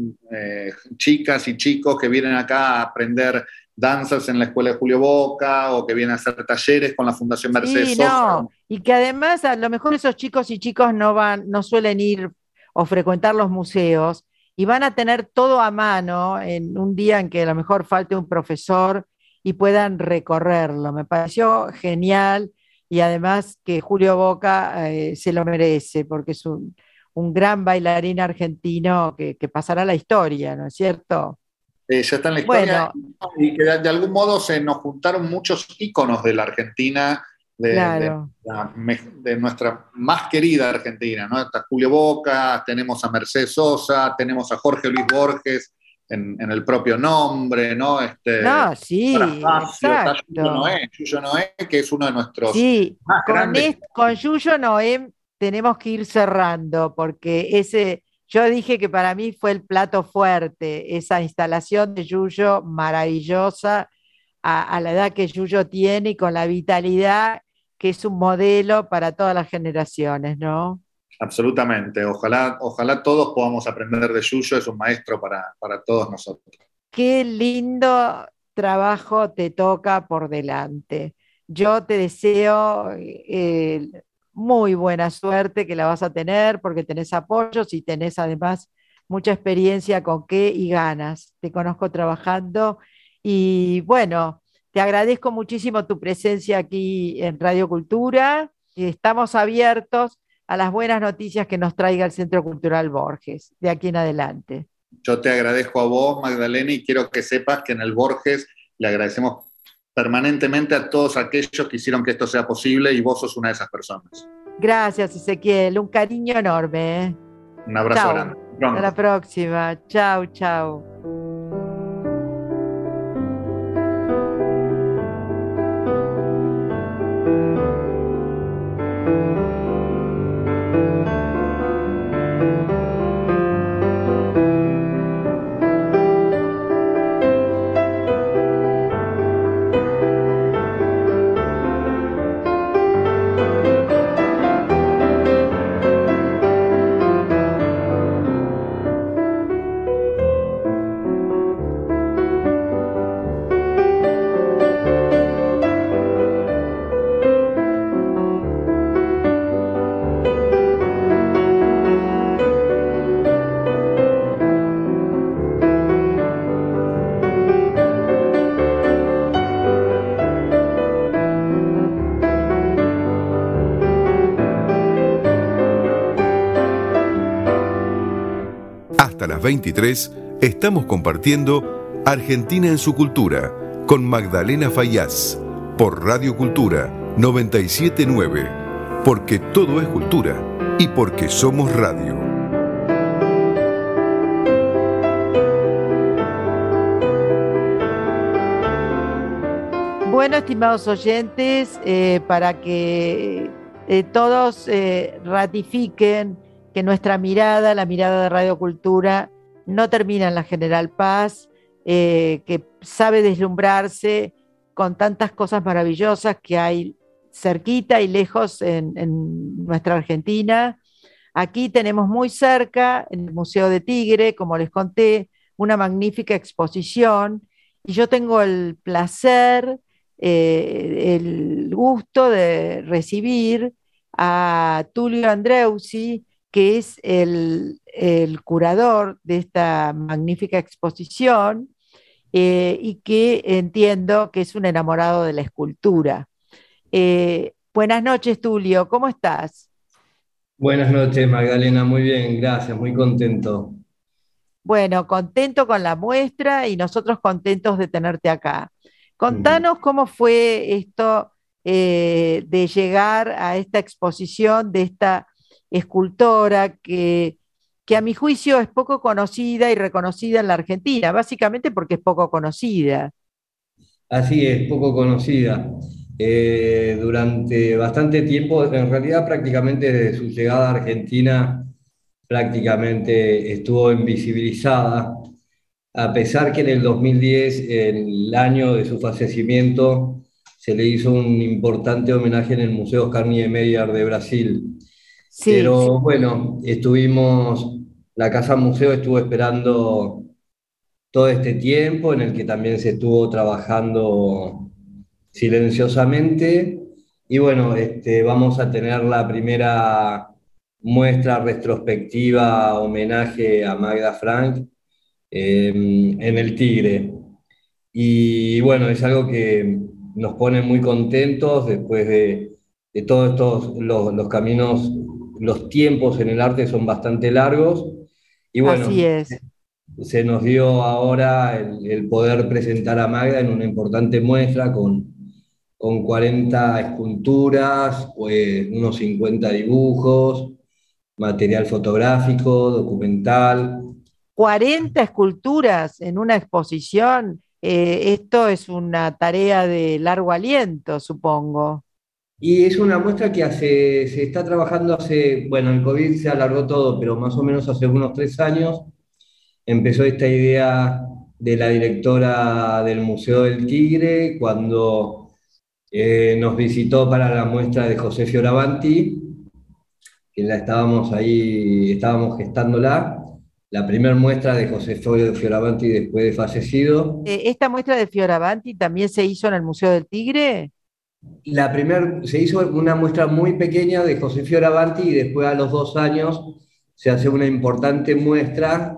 eh, chicas y chicos que vienen acá a aprender danzas en la escuela de Julio Boca o que vienen a hacer talleres con la Fundación Mercedes sí, Sosa. No. Y que además a lo mejor esos chicos y chicos no van, no suelen ir o frecuentar los museos y van a tener todo a mano en un día en que a lo mejor falte un profesor y puedan recorrerlo. Me pareció genial y además que Julio Boca eh, se lo merece porque es un, un gran bailarín argentino que, que pasará a la historia, ¿no es cierto? Eh, ya está en la historia, Bueno, y que de, de algún modo se nos juntaron muchos íconos de la Argentina, de, de, claro. la, de nuestra más querida Argentina, ¿no? Está Julio Boca, tenemos a Mercedes Sosa, tenemos a Jorge Luis Borges en, en el propio nombre, ¿no? Este, No, sí, Anastasio, está Yuyo exacto. Noé, Yuyo Noé, que es uno de nuestros Sí, más con, grandes. est- con Yuyo Noem tenemos que ir cerrando, porque ese, yo dije que para mí fue el plato fuerte, esa instalación de Yuyo maravillosa a, a la edad que Yuyo tiene y con la vitalidad que es un modelo para todas las generaciones, ¿no? Absolutamente, ojalá, ojalá todos podamos aprender de Yuyo, es un maestro para, para todos nosotros. Qué lindo trabajo te toca por delante. Yo te deseo eh, muy buena suerte que la vas a tener porque tenés apoyos y tenés además mucha experiencia con qué y ganas. Te conozco trabajando y bueno, te agradezco muchísimo tu presencia aquí en Radio Cultura. Estamos abiertos a las buenas noticias que nos traiga el Centro Cultural Borges de aquí en adelante. Yo te agradezco a vos, Magdalena, y quiero que sepas que en el Borges le agradecemos permanentemente a todos aquellos que hicieron que esto sea posible y vos sos una de esas personas. Gracias, Ezequiel. Un cariño enorme. ¿Eh? Un abrazo Chau. grande. Hasta Pronto. la próxima. Chau, chau. Hasta las veintitrés estamos compartiendo Argentina en su cultura con Magdalena Fayaz por Radio Cultura noventa y siete punto nueve, porque todo es cultura y porque somos radio. Bueno, estimados oyentes, eh, para que eh, todos eh, ratifiquen que nuestra mirada, la mirada de Radio Cultura, no termina en la General Paz, eh, que sabe deslumbrarse con tantas cosas maravillosas que hay cerquita y lejos en, en nuestra Argentina. Aquí tenemos muy cerca, en el Museo de Tigre, como les conté, una magnífica exposición, y yo tengo el placer, eh, el gusto de recibir a Tulio Andreusi, que es el, el curador de esta magnífica exposición, eh, y que entiendo que es un enamorado de la escultura. Eh, buenas noches, Tulio, ¿cómo estás? Buenas noches, Magdalena, muy bien, gracias, muy contento. Bueno, contento con la muestra y nosotros contentos de tenerte acá. Contanos cómo fue esto eh, de llegar a esta exposición de esta escultora que, que a mi juicio es poco conocida y reconocida en la Argentina, básicamente porque es poco conocida. Así es, poco conocida. Eh, durante bastante tiempo, en realidad prácticamente desde su llegada a Argentina, prácticamente estuvo invisibilizada, a pesar que en el dos mil diez, el año de su fallecimiento, se le hizo un importante homenaje en el Museo Oscar Niemeyer de Brasil. Sí, Pero bueno, estuvimos, la Casa Museo estuvo esperando todo este tiempo en el que también se estuvo trabajando silenciosamente. Y bueno, este, vamos a tener la primera muestra retrospectiva, homenaje a Magda Frank eh, en el Tigre. Y bueno, es algo que nos pone muy contentos después de, de todos estos, los, los caminos, los tiempos en el arte son bastante largos. Y Así bueno, es. se nos dio ahora el, el poder presentar a Magda en una importante muestra con, con cuarenta esculturas, pues, unos cincuenta dibujos, material fotográfico, documental. cuarenta esculturas en una exposición. Eh, esto es una tarea de largo aliento, supongo. Y es una muestra que hace, se está trabajando hace, bueno, el COVID se alargó todo, pero más o menos hace unos tres años empezó esta idea de la directora del Museo del Tigre cuando eh, nos visitó para la muestra de José Fioravanti, que la estábamos ahí, estábamos gestándola, la primera muestra de José Fioravanti después de fallecido. Eh, ¿esta muestra de Fioravanti también se hizo en el Museo del Tigre? La primera, se hizo una muestra muy pequeña de José Fioravanti y después a los dos años se hace una importante muestra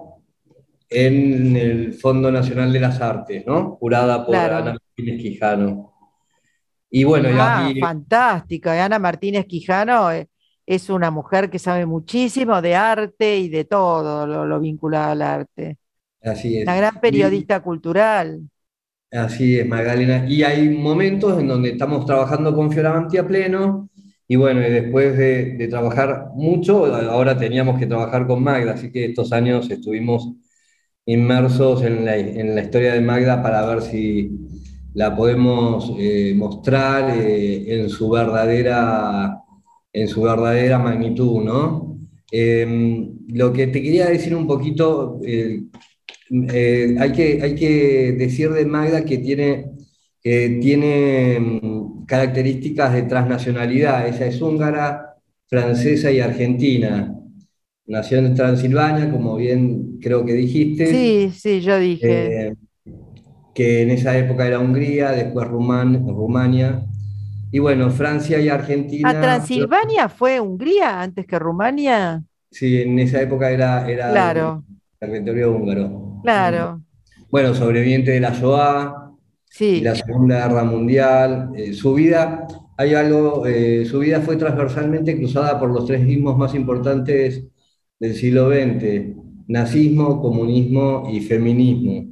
en el Fondo Nacional de las Artes, ¿no? Jurada por Claro. Ana Martínez Quijano. Y bueno, y Ah, aquí, fantástica. Y Ana Martínez Quijano eh, es una mujer que sabe muchísimo de arte y de todo lo, lo vinculado al arte. así es. Una gran Y periodista cultural. así es, Magdalena. Y hay momentos en donde estamos trabajando con Fioravanti a pleno, y bueno, y después de, de trabajar mucho, ahora teníamos que trabajar con Magda, así que estos años estuvimos inmersos en la, en la historia de Magda para ver si la podemos eh, mostrar eh, en su verdadera, en su verdadera magnitud, ¿no? Eh, lo que te quería decir un poquito, eh, eh, hay que, hay que decir de Magda que tiene, que tiene mm, características de transnacionalidad. Ella es húngara, francesa y argentina. Nació en Transilvania, como bien creo que dijiste, Sí, sí, yo dije. eh, que en esa época era Hungría, después Rumán- Rumania. Y bueno, Francia y ¿A Argentina, Transilvania fue Hungría antes que Rumania? sí, en esa época era, era Claro, territorio húngaro. claro, Bueno, sobreviviente de la Shoah y la sí. Segunda Guerra Mundial. Eh, su vida, hay algo, eh, su vida fue transversalmente cruzada por los tres ismos más importantes del siglo veinte: nazismo, comunismo y feminismo.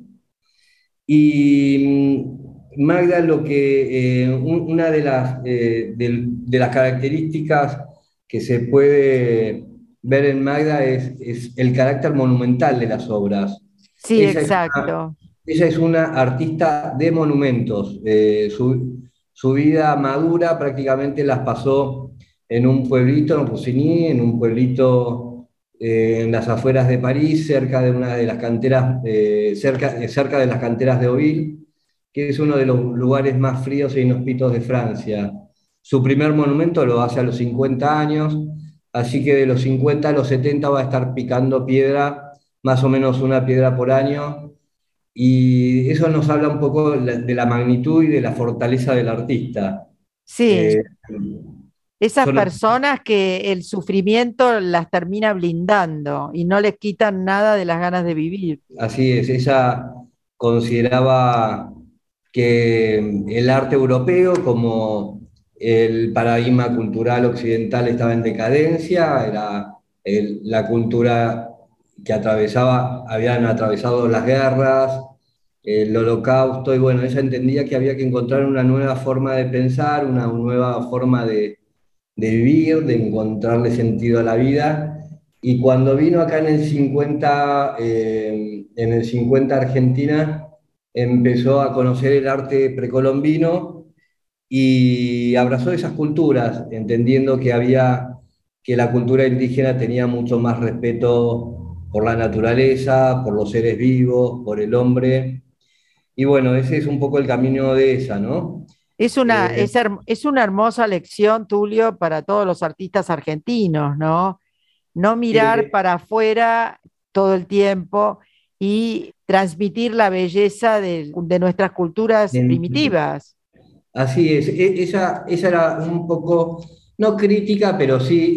Y mm, Magda, lo que, eh, un- una de las, eh, del- de las características que se puede ver en Magda es, es el carácter monumental de las obras. Sí, Ella es una, exacto. ella es una artista de monumentos. Eh, su, su vida madura prácticamente las pasó en un pueblito, en Roussigny, en un pueblito eh, en las afueras de París, cerca de una de las canteras, eh, cerca, eh, cerca de las canteras de Auville, que es uno de los lugares más fríos e inhóspitos de Francia. Su primer monumento lo hace a los cincuenta años, así que de los cincuenta a los setenta va a estar picando piedra, más o menos una piedra por año, y eso nos habla un poco de la magnitud y de la fortaleza del artista. Sí, Eh, esas son personas que el sufrimiento las termina blindando y no les quitan nada de las ganas de vivir. Así es, ella consideraba que el arte europeo, como el paradigma cultural occidental, estaba en decadencia, era el- la cultura que atravesaba, habían atravesado las guerras, el holocausto, y bueno, ella entendía que había que encontrar una nueva forma de pensar, una nueva forma de, de vivir, de encontrarle sentido a la vida. Y cuando vino acá en el cincuenta, eh, en el cincuenta Argentina, empezó a conocer el arte precolombino y abrazó esas culturas, entendiendo que había, que la cultura indígena tenía mucho más respeto por la naturaleza, por los seres vivos, por el hombre. Y bueno, ese es un poco el camino de ella, ¿no? Es una, Eh, es, herm- es una hermosa lección, Tulio, para todos los artistas argentinos, ¿no? No mirar que- para afuera todo el tiempo y transmitir la belleza de, de nuestras culturas en- primitivas. Así es, e- ella, ella era un poco, no crítica, pero sí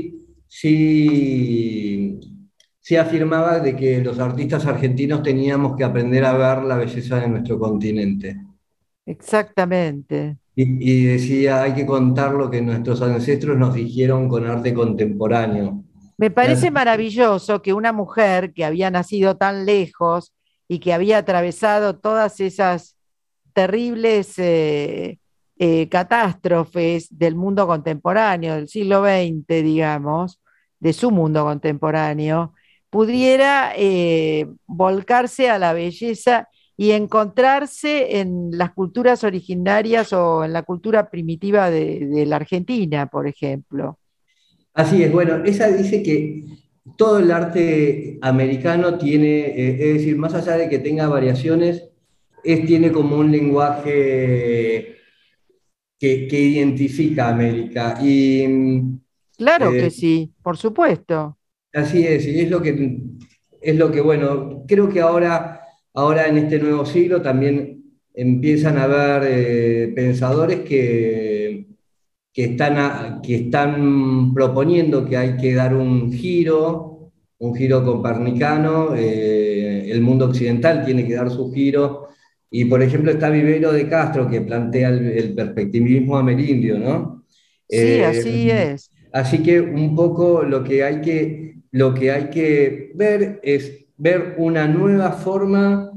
sí, sí afirmaba de que los artistas argentinos teníamos que aprender a ver la belleza de nuestro continente. Exactamente. Y, y decía, hay que contar lo que nuestros ancestros nos dijeron con arte contemporáneo. Me Y así- parece maravilloso que una mujer que había nacido tan lejos y que había atravesado todas esas terribles eh, eh, catástrofes del mundo contemporáneo, del siglo veinte, digamos, de su mundo contemporáneo, pudiera eh, volcarse a la belleza y encontrarse en las culturas originarias o en la cultura primitiva de, de la Argentina, por ejemplo. Así es, bueno, ella dice que todo el arte americano tiene, eh, es decir, más allá de que tenga variaciones, es, tiene como un lenguaje que, que identifica a América. Y mm, Claro eh, que sí, por supuesto. así es, y es lo que, es lo que, bueno, creo que ahora, ahora en este nuevo siglo también empiezan a haber eh, pensadores que, que están, a- que están proponiendo que hay que dar un giro, un giro copernicano, eh, el mundo occidental tiene que dar su giro, y por ejemplo está Vivero de Castro que plantea el, el perspectivismo amerindio, ¿no? Sí, Eh, así es. Así que un poco lo que hay que, lo que hay que ver es ver una nueva forma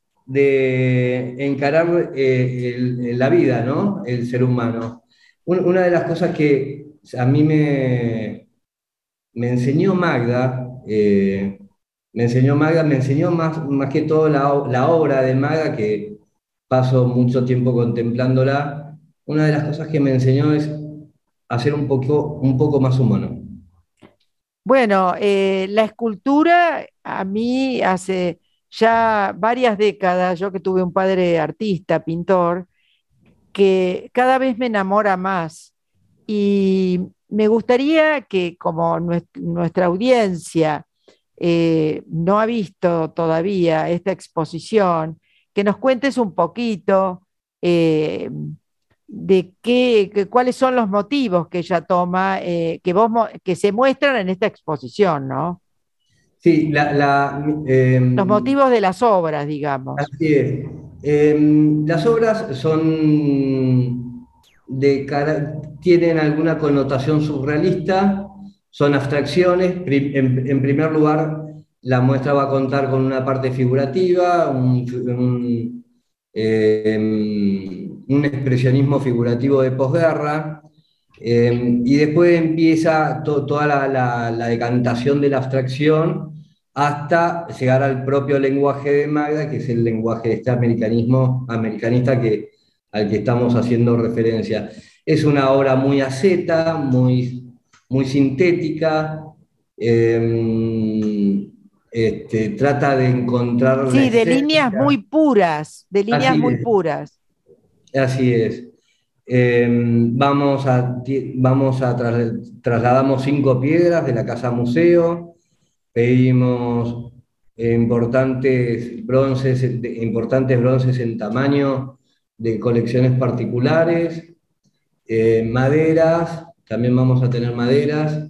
de encarar eh, el- la vida, ¿no? El ser humano. Un- una de las cosas que a mí me, me enseñó Magda, eh, me enseñó Magda, me enseñó más, más que todo la, o- la obra de Magda, que paso mucho tiempo contemplándola. Una de las cosas que me enseñó es a ser un poco, un poco más humano. Bueno, eh, la escultura a mí hace ya varias décadas, yo que tuve un padre artista, pintor, que cada vez me enamora más. Y me gustaría que como nues- nuestra audiencia eh, no ha visto todavía esta exposición, que nos cuentes un poquito eh, de qué, que- cuáles son los motivos que ella toma, eh, que vos, mo- que se muestran en esta exposición, ¿no? Sí, la, la, Los em, motivos de las obras, digamos. así es. Em, las obras son de cara- tienen alguna connotación surrealista, son abstracciones. Pri- En, en primer lugar, la muestra va a contar con una parte figurativa, un, un, em, un expresionismo figurativo de posguerra, em, y después empieza to- toda la, la la decantación de la abstracción hasta llegar al propio lenguaje de Magda, que es el lenguaje de este americanismo, americanista que, al que estamos haciendo referencia. Es una obra muy asceta, muy, muy sintética, eh, este, trata de encontrar la Sí, de líneas esencia. muy puras, de líneas Así muy es, puras. así es. Eh, vamos a, vamos a tras- trasladamos cinco piedras de la casa museo. Pedimos importantes bronces, de- importantes bronces en tamaño de colecciones particulares, eh, maderas, también vamos a tener maderas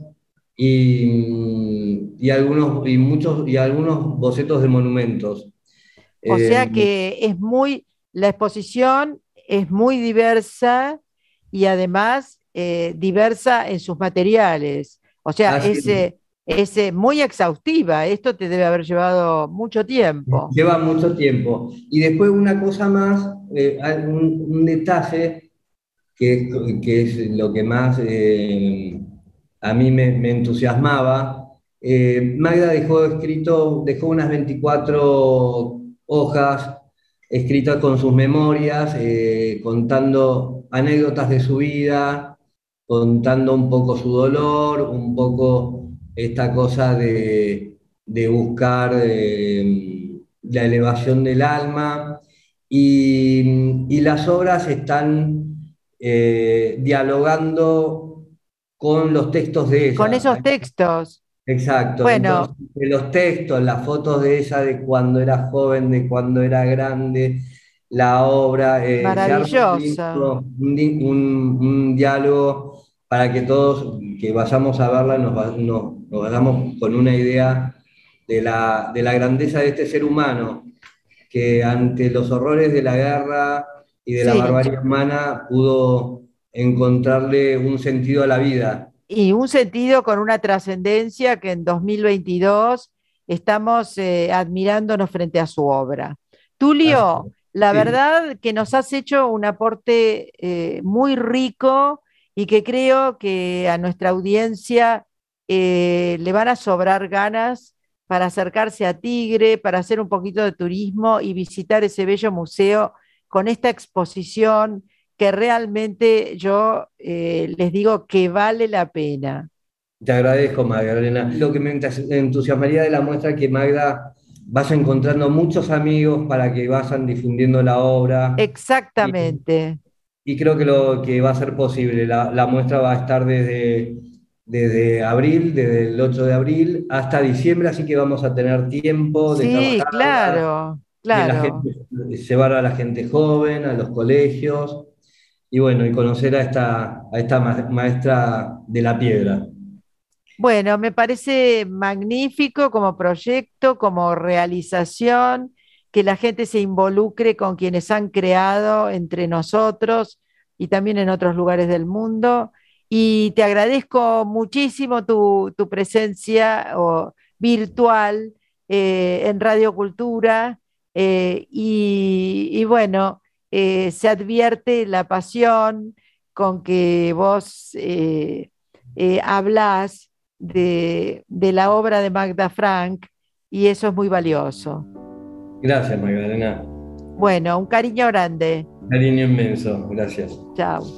y, y algunos, y muchos, y algunos bocetos de monumentos. O Eh, sea que es muy, la exposición es muy diversa y además eh, diversa en sus materiales. O sea, así es, eh, es eh, muy exhaustiva. Esto te debe haber llevado mucho tiempo. Lleva mucho tiempo. Y después una cosa más, eh, hay un, un detalle que, que es lo que más eh, a mí me, me entusiasmaba. Eh, Magda dejó escrito, dejó unas veinticuatro hojas escritas con sus memorias, eh, contando anécdotas de su vida, contando un poco su dolor, un poco esta cosa de, de buscar eh, la elevación del alma. Y, y las obras están eh, dialogando con los textos de Con ella. esos textos, Exacto. Entonces, bueno, de los textos, las fotos de ella de cuando era joven, de cuando era grande, la obra, eh, se arma un, maravillosa. lindo- un di- un- un diálogo para que todos que vayamos a verla nos, va- nos, nos vayamos con una idea de la, de la grandeza de este ser humano, que ante los horrores de la guerra y de la Sí, barbarie humana pudo encontrarle un sentido a la vida. y un sentido con una trascendencia que en dos mil veintidós estamos eh, admirándonos frente a su obra. Así Tulio, la sí, verdad que nos has hecho un aporte eh, muy rico y que creo que a nuestra audiencia eh, le van a sobrar ganas para acercarse a Tigre, para hacer un poquito de turismo y visitar ese bello museo con esta exposición que realmente yo eh, les digo que vale la pena. te agradezco, Magdalena. Lo que me entusiasmaría de la muestra es que Magda vaya encontrando muchos amigos para que vayan difundiendo la obra. Y, Exactamente. y creo que lo que va a ser posible. La, la muestra va a estar desde, desde abril, desde el ocho de abril hasta diciembre, así que vamos a tener tiempo de Sí, trabajarla, claro, que la claro. gente, llevar a la gente joven, a los colegios, y bueno, y conocer a esta, a esta ma- maestra de la piedra. Bueno, me parece magnífico como proyecto, como realización, que la gente se involucre con quienes han creado entre nosotros y también en otros lugares del mundo. Y te agradezco muchísimo tu, tu presencia o, virtual eh, en Radio Cultura. eh, y, y bueno, eh, se advierte la pasión con que vos eh, eh, hablás de, de la obra de Magda Frank y eso es muy valioso. Gracias, Magdalena. Bueno, un cariño grande. Cariño inmenso. Gracias. Chao.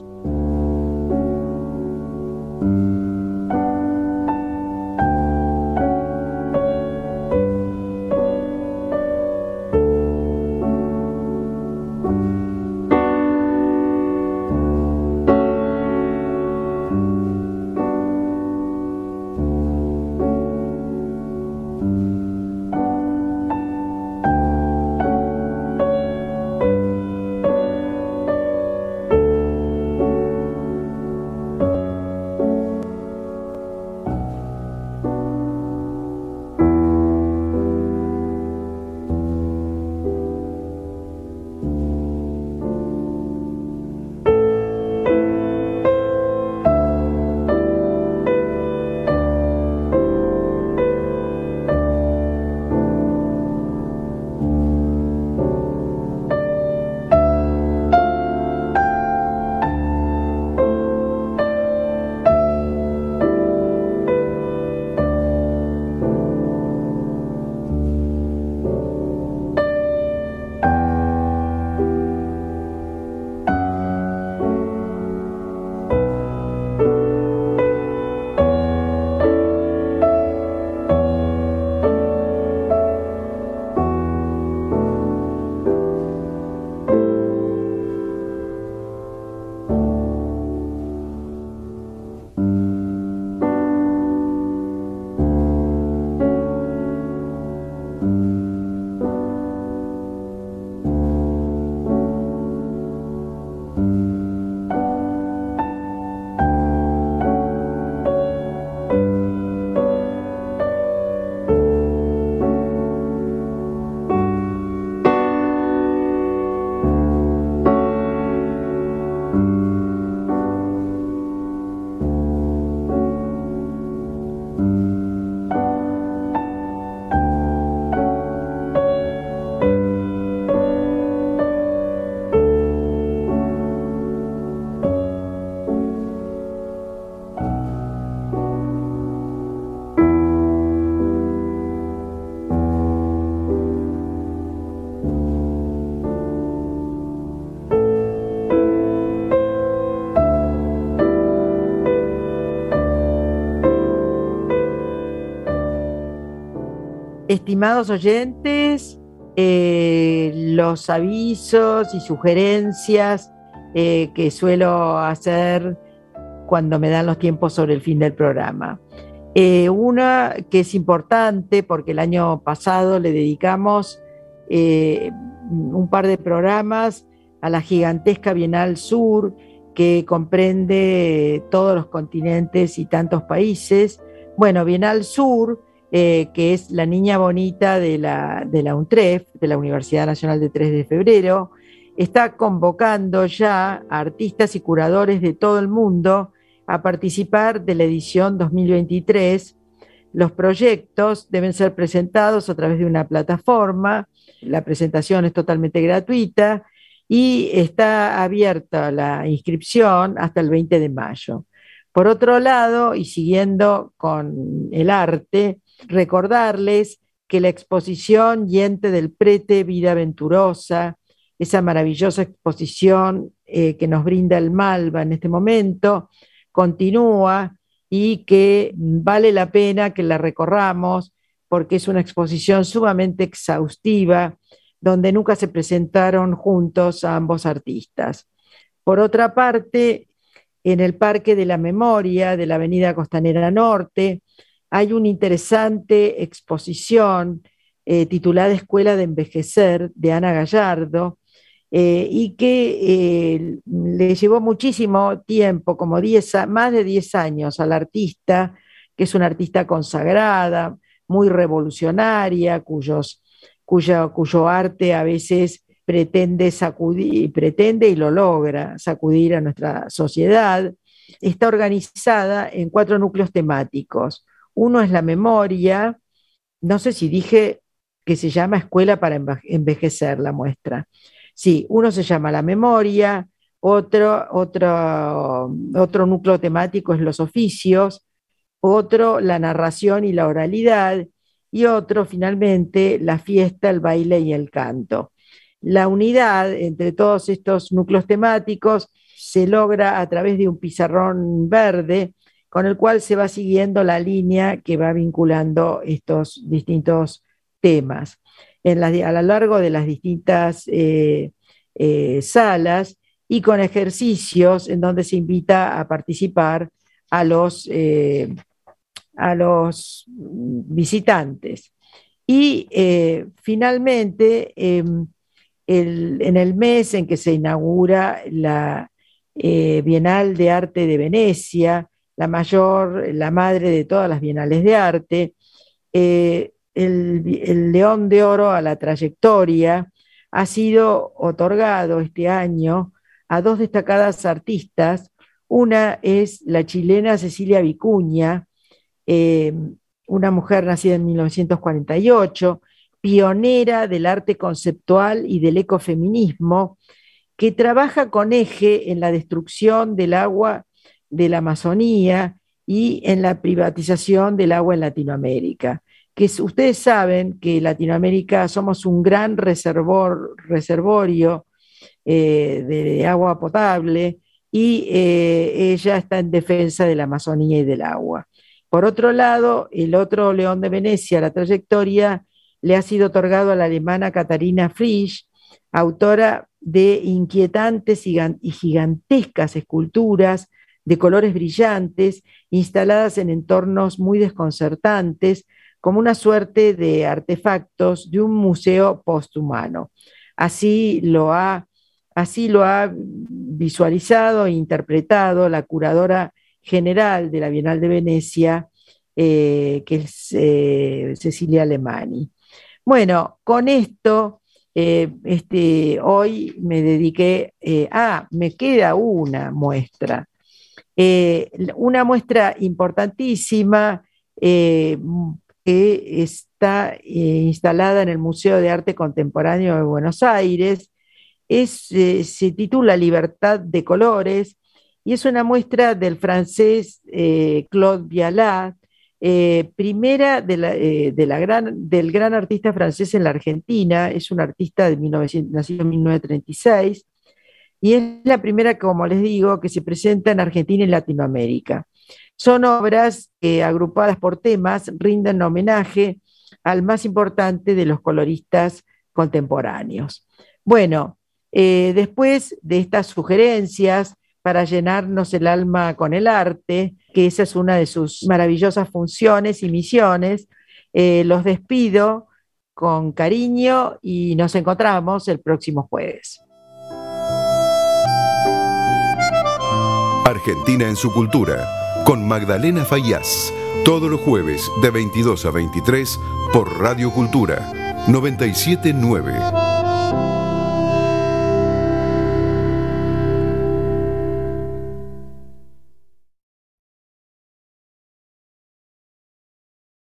Estimados oyentes, eh, los avisos y sugerencias eh, que suelo hacer cuando me dan los tiempos sobre el fin del programa. Eh, una que es importante porque el año pasado le dedicamos eh, un par de programas a la gigantesca Bienal Sur, que comprende todos los continentes y tantos países. Bueno, Bienal Sur, eh, que es la niña bonita de la, de la UNTREF, de la Universidad Nacional de tres de febrero, está convocando ya a artistas y curadores de todo el mundo a participar de la edición dos mil veintitrés. Los proyectos deben ser presentados a través de una plataforma. La presentación es totalmente gratuita y está abierta la inscripción hasta el veinte de mayo. Por otro lado, y siguiendo con el arte, recordarles que la exposición Yente del Prete, Vida Venturosa, esa maravillosa exposición eh, que nos brinda el Malva en este momento, continúa y que vale la pena que la recorramos porque es una exposición sumamente exhaustiva donde nunca se presentaron juntos a ambos artistas. Por otra parte, en el Parque de la Memoria de la Avenida Costanera Norte hay una interesante exposición eh, titulada Escuela de Envejecer de Ana Gallardo, eh, y que eh, le llevó muchísimo tiempo, como diez, más de diez años al artista, que es una artista consagrada, muy revolucionaria, cuyos, cuyo, cuyo arte a veces pretende sacudir, pretende y lo logra sacudir a nuestra sociedad. Está organizada en cuatro núcleos temáticos. Uno es la memoria, no sé si dije que se llama Escuela para Envejecer la muestra. Sí, uno se llama la memoria, otro, otro, otro núcleo temático es los oficios, otro la narración y la oralidad, y otro finalmente la fiesta, el baile y el canto. La unidad entre todos estos núcleos temáticos se logra a través de un pizarrón verde con el cual se va siguiendo la línea que va vinculando estos distintos temas. En la, a lo largo de las distintas eh, eh, salas y con ejercicios en donde se invita a participar a los, eh, a los visitantes. Y eh, finalmente, eh, el, en el mes en que se inaugura la eh, Bienal de Arte de Venecia, la mayor, la madre de todas las bienales de arte, eh, el, el León de Oro a la trayectoria ha sido otorgado este año a dos destacadas artistas. Una es la chilena Cecilia Vicuña, eh, una mujer nacida en mil novecientos cuarenta y ocho, pionera del arte conceptual y del ecofeminismo, que trabaja con eje en la destrucción del agua de la Amazonía y en la privatización del agua en Latinoamérica. Que ustedes saben que Latinoamérica somos un gran reservor, reservorio eh, de agua potable y eh, ella está en defensa de la Amazonía y del agua. Por otro lado, el otro León de Venecia, la trayectoria, le ha sido otorgado a la alemana Katharina Frisch, autora de inquietantes y gigantescas esculturas de colores brillantes, instaladas en entornos muy desconcertantes, como una suerte de artefactos de un museo posthumano. Así lo ha, así lo ha visualizado e interpretado la curadora general de la Bienal de Venecia, eh, que es eh, Cecilia Alemani. Bueno, con esto, eh, este, hoy me dediqué, eh, ah, me queda una muestra, eh, una muestra importantísima, eh, que está eh, instalada en el Museo de Arte Contemporáneo de Buenos Aires. Es, eh, se titula Libertad de Colores y es una muestra del francés eh, Claude Vialat, eh, primera de la, eh, de la gran, del gran artista francés en la Argentina. Es un artista de mil novecientos, nacido en mil novecientos treinta y seis y es la primera, como les digo, que se presenta en Argentina y Latinoamérica. Son obras que, agrupadas por temas, rinden homenaje al más importante de los coloristas contemporáneos. Bueno, eh, después de estas sugerencias para llenarnos el alma con el arte, que esa es una de sus maravillosas funciones y misiones, eh, los despido con cariño y nos encontramos el próximo jueves. Argentina en su cultura, con Magdalena Faíaz, todos los jueves de veintidós a veintitrés por Radio Cultura noventa y siete punto nueve.